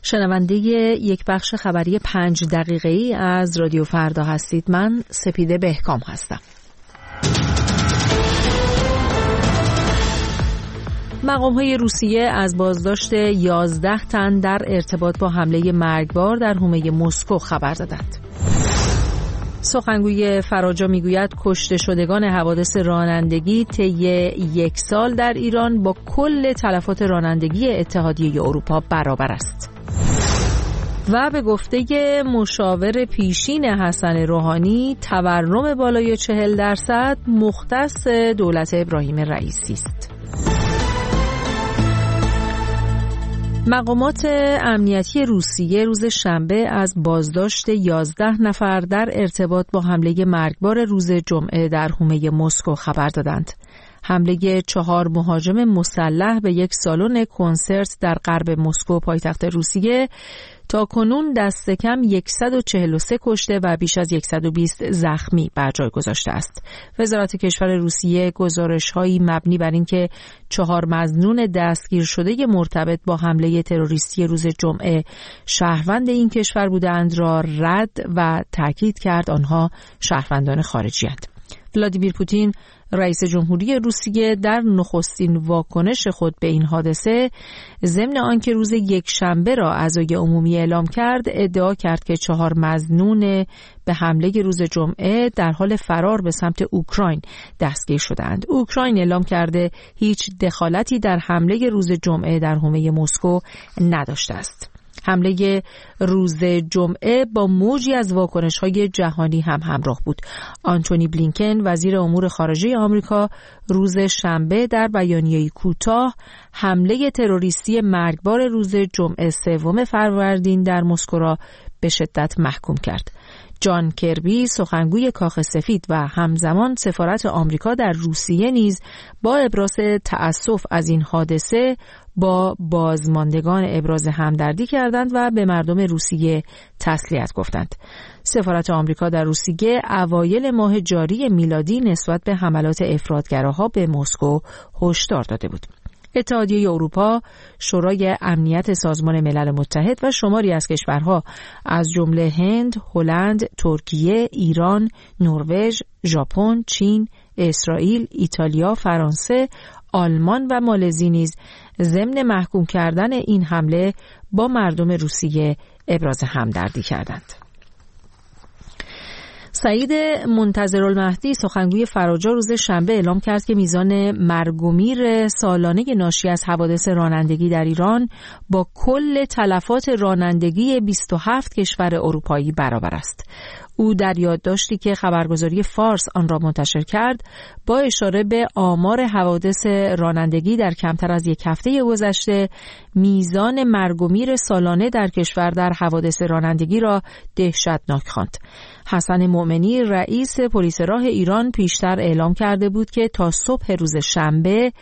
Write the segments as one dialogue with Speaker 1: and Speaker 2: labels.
Speaker 1: شنونده یک بخش خبری 5 دقیقه‌ای از رادیو فردا هستید. من سپیده بهکام هستم. مقام‌های روسیه از بازداشت 11 تن در ارتباط با حمله مرگبار در حومه مسکو خبر دادند. سخنگوی فراجا میگوید کشته شدگان حوادث رانندگی طی 1 سال در ایران با کل تلفات رانندگی اتحادیه اروپا برابر است. و به گفته مشاور پیشین حسن روحانی تورم بالای 40% مختص دولت ابراهیم رئیسی است. مقامات امنیتی روسیه روز شنبه از بازداشت 11 نفر در ارتباط با حمله مرگبار روز جمعه در حومه مسکو خبر دادند. حمله 4 مهاجم مسلح به یک سالن کنسرت در غرب مسکو پایتخت روسیه تا کنون دست کم 143 کشته و بیش از 120 زخمی بر جای گذاشته است. وزارت کشور روسیه گزارش‌هایی مبنی بر اینکه 4 مظنون دستگیر شده مرتبط با حمله تروریستی روز جمعه شهروند این کشور بودند را رد و تاکید کرد آنها شهروندان خارجی‌اند. ولادیمیر پوتین رئیس جمهوری روسیه در نخستین واکنش خود به این حادثه ضمن آنکه روز یکشنبه را عزای عمومی اعلام کرد ادعا کرد که 4 مظنون به حمله روز جمعه در حال فرار به سمت اوکراین دستگیر شدند. اوکراین اعلام کرده هیچ دخالتی در حمله روز جمعه در حومه مسکو نداشته است. حمله روز جمعه با موجی از واکنش‌های جهانی هم همراه بود. آنتونی بلینکن وزیر امور خارجه آمریکا روز شنبه در بیانیه‌ای کوتاه حمله تروریستی مرگبار روز جمعه 3 فروردین در مسکو را به شدت محکوم کرد. جان کربی سخنگوی کاخ سفید و همزمان سفارت آمریکا در روسیه نیز با ابراز تأسف از این حادثه با بازماندگان ابراز همدردی کردند و به مردم روسیه تسلیت گفتند. سفارت آمریکا در روسیه اوایل ماه جاری میلادی نسبت به حملات افراطگراها به مسکو هشدار داده بود. اتحادیه اروپا، شورای امنیت سازمان ملل متحد و شماری از کشورها از جمله هند، هلند، ترکیه، ایران، نروژ، ژاپن، چین، اسرائیل، ایتالیا، فرانسه، آلمان و مالزی نیز ضمن محکوم کردن این حمله با مردم روسیه ابراز همدردی کردند. سعید منتظرالمهدی سخنگوی فراجا روز شنبه اعلام کرد که میزان مرگ و میر سالانه ناشی از حوادث رانندگی در ایران با کل تلفات رانندگی 27 کشور اروپایی برابر است. او در یادداشتی که خبرگزاری فارس آن را منتشر کرد با اشاره به آمار حوادث رانندگی در کمتر از 1 هفته گذشته میزان مرگ و میر سالانه در کشور در حوادث رانندگی را دهشتناک خواند. حسن مؤمنی رئیس پلیس راه ایران پیشتر اعلام کرده بود که تا صبح روز شنبه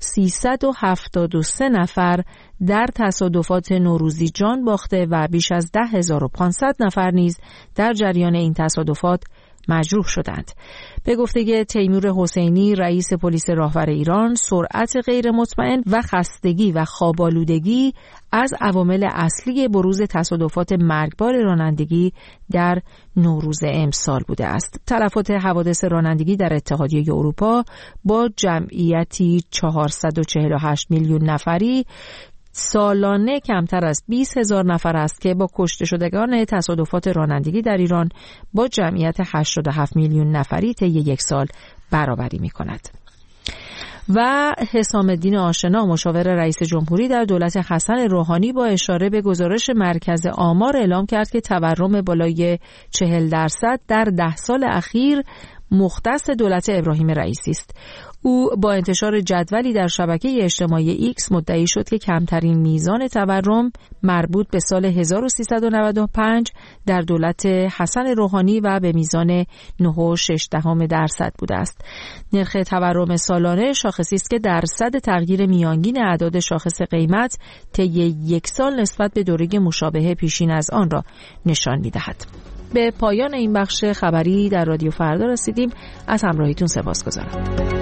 Speaker 1: 373 نفر در تصادفات نوروزی جان باخته و بیش از 10,500 نفر نیز در جریان این تصادفات مجروح شدند. به گفته تیمور حسینی رئیس پلیس راهور ایران، سرعت غیر مطمئن و خستگی و خواب‌آلودگی از عوامل اصلی بروز تصادفات مرگبار رانندگی در نوروز امسال بوده است. تلفات حوادث رانندگی در اتحادیه اروپا با جمعیتی 448 میلیون نفری سالانه کمتر از 20,000 نفر است که با کشته شدگان تصادفات رانندگی در ایران با جمعیت 87 میلیون نفری طی 1 سال برابری می کند. و حسام الدین آشنا مشاور رئیس جمهوری در دولت حسن روحانی با اشاره به گزارش مرکز آمار اعلام کرد که تورم بالای 40% در 10 سال اخیر مختص دولت ابراهیم رئیسی است. او با انتشار جدولی در شبکه اجتماعی ایکس مدعی شد که کمترین میزان تورم مربوط به سال 1395 در دولت حسن روحانی و به میزان 9.6% بوده است. نرخ تورم سالانه شاخصی است که درصد تغییر میانگین اعداد شاخص قیمت طی 1 سال نسبت به دوره مشابه پیشین از آن را نشان می‌دهد. به پایان این بخش خبری در رادیو فردا رسیدیم. از همراهیتون سپاسگزارم.